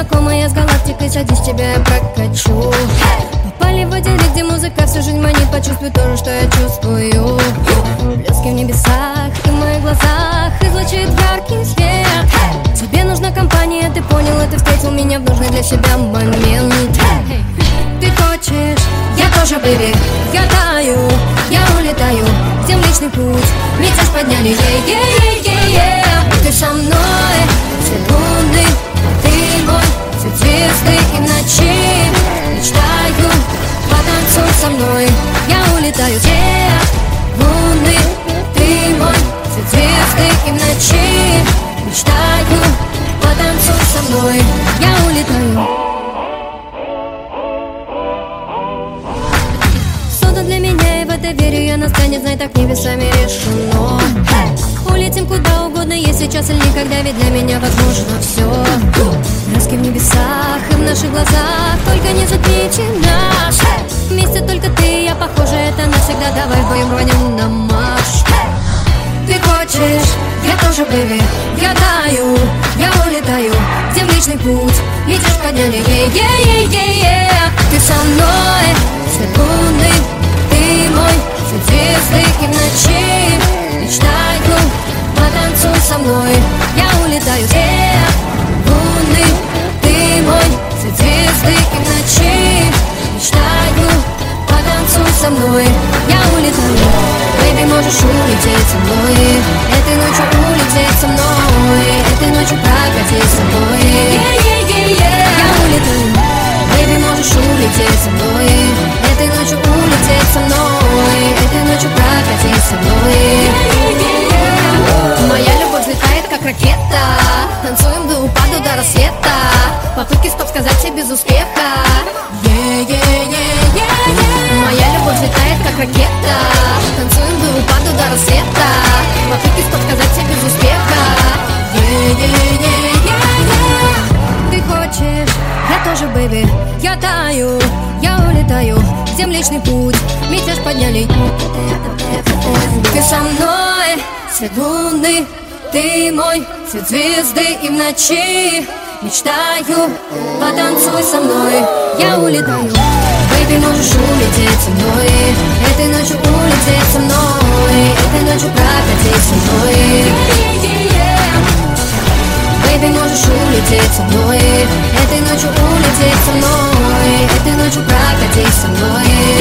знакомая с галактикой, садись, тебя я прокачу. Попали в отделе, где музыка всю жизнь манит. Почувствуй то же, что я чувствую. Блески в небесах и в моих глазах излучит яркий свет. Тебе нужна компания, ты понял, и ты встретил меня в нужный для себя момент. Ты хочешь, я тоже, бэби. Я таю, я улетаю в земличный путь. Мятеж подняли, Ты со мной, свет луны, ты мой, свет звезды и в ночи. Мечтаю, потанцуй со мной. Я улетаю, луны, ты мой, свет звезды и в ночи. Мечтаю, потанцуй со мной. Я улетаю. Для меня, и в это верю я, настанет, знай, так небесами решено. Улетим куда угодно, есть сейчас или никогда, ведь для меня возможно все. Краски в небесах и в наших глазах, только не затмите нас. Вместе только ты и я, похоже, это навсегда. Давай вдвоем рванем на марш. Ты хочешь, я тоже, бэби. Я таю, я улетаю в земличный путь. Мятеж подняли, Ты со мной, свет луны, ты мой, свет звезды и в ночи. Мечтаю, потанцуй со мной. Я улетаю, луны, ты мой, свет звезды и в ночи. Мечтаю, потанцуй со мной. Я улетаю. Бэйби, можешь улететь со мной. Этой ночью улететь со мной. Этой ночью прокатись со мной. Я улетаю. Бэйби, можешь улететь со мной. Этой ночью улететь со мной. Этой ночью прокатись со мной. Моя любовь взлетает, как ракета. Танцуем до упаду, до рассвета. Попытки стоп сказать тебе без успеха. Моя любовь взлетает, как ракета. Танцуем до упаду, до рассвета. Попытки стоп сказать тебе без успеха. Ты хочешь, я тоже, бэби. Я таю, я улетаю в земличный путь. Мятеж подняли. Ты со мной, свет луны, ты мой, свет звезды и в ночи. Мечтаю, потанцуй со мной. Я улетаю. Бэйби, можешь улететь со мной. Этой ночью улететь со мной. Этой ночью прокатись со мной. Бэйби, можешь улететь со мной. Этой ночью улететь со мной. Этой ночью прокатись со мной.